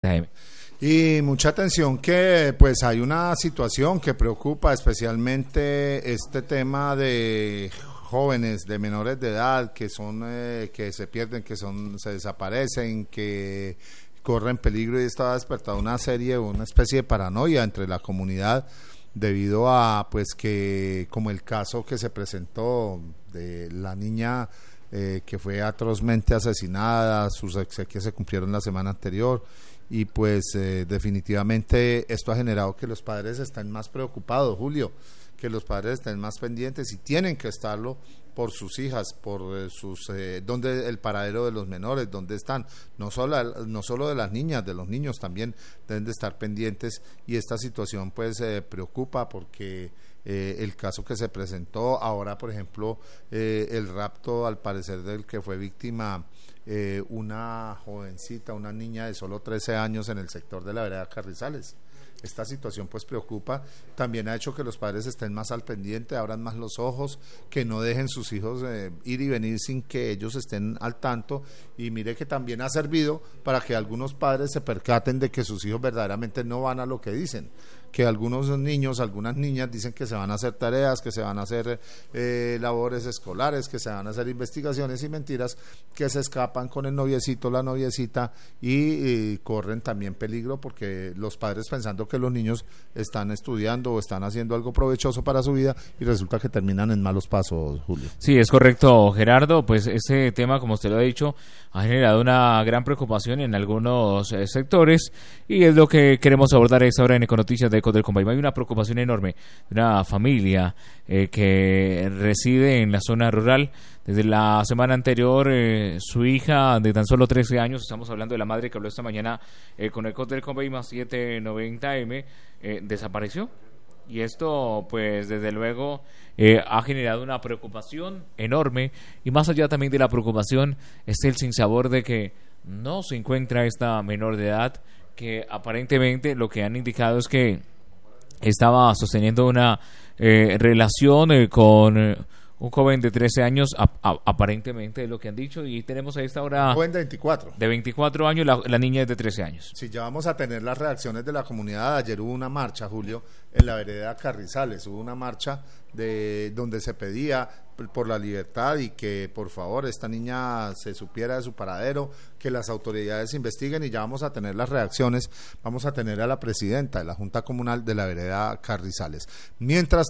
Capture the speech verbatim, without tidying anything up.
Jaime. Y mucha atención que pues hay una situación que preocupa especialmente este tema de jóvenes, de menores de edad que son eh, que se pierden, que son se desaparecen, que corren peligro, y esto ha despertado una serie, una especie de paranoia entre la comunidad debido a pues que como el caso que se presentó de la niña eh, que fue atrozmente asesinada, sus exequias se cumplieron la semana anterior. Y pues eh, definitivamente esto ha generado que los padres estén más preocupados, Julio, que los padres estén más pendientes y tienen que estarlo por sus hijas, por eh, sus, eh, dónde el paradero de los menores, dónde están, no solo, no solo de las niñas, de los niños también deben de estar pendientes, y esta situación pues eh, preocupa porque eh, el caso que se presentó ahora, por ejemplo, eh, el rapto al parecer del que fue víctima Eh, una jovencita, una niña de solo trece años en el sector de la vereda Carrizales. Esta situación pues preocupa, también ha hecho que los padres estén más al pendiente, abran más los ojos, que no dejen sus hijos eh, ir y venir sin que ellos estén al tanto, y mire que también ha servido para que algunos padres se percaten de que sus hijos verdaderamente no van a lo que dicen, que algunos niños, algunas niñas dicen que se van a hacer tareas, que se van a hacer eh, labores escolares, que se van a hacer investigaciones, y mentiras, que se escapan con el noviecito, la noviecita, y, y corren también peligro porque los padres pensando que los niños están estudiando o están haciendo algo provechoso para su vida, y resulta que terminan en malos pasos, Julio. Sí, es correcto, Gerardo. Pues este tema, como usted lo ha dicho, ha generado una gran preocupación en algunos eh, sectores, y es lo que queremos abordar a esta hora en Econoticias de Ecos del Combaima. Hay una preocupación enorme de una familia eh, que reside en la zona rural. Desde la semana anterior, eh, su hija de tan solo trece años, estamos hablando de la madre que habló esta mañana eh, con Ecos del Combaima setecientos noventa eme, eh, desapareció. Y esto, pues, desde luego, eh, ha generado una preocupación enorme, y más allá también de la preocupación, es el sinsabor de que no se encuentra esta menor de edad, que aparentemente lo que han indicado es que estaba sosteniendo una eh, relación eh, con eh, un joven de trece años, a, a, aparentemente es lo que han dicho, y tenemos a esta hora... Joven de veinticuatro. De veinticuatro años, la, la niña es de trece años. Sí, ya vamos a tener las reacciones de la comunidad. Ayer hubo una marcha, Julio, en la vereda Carrizales, hubo una marcha de donde se pedía por la libertad y que por favor esta niña se supiera de su paradero, que las autoridades investiguen, y ya vamos a tener las reacciones. Vamos a tener a la presidenta de la Junta Comunal de la vereda Carrizales. Mientras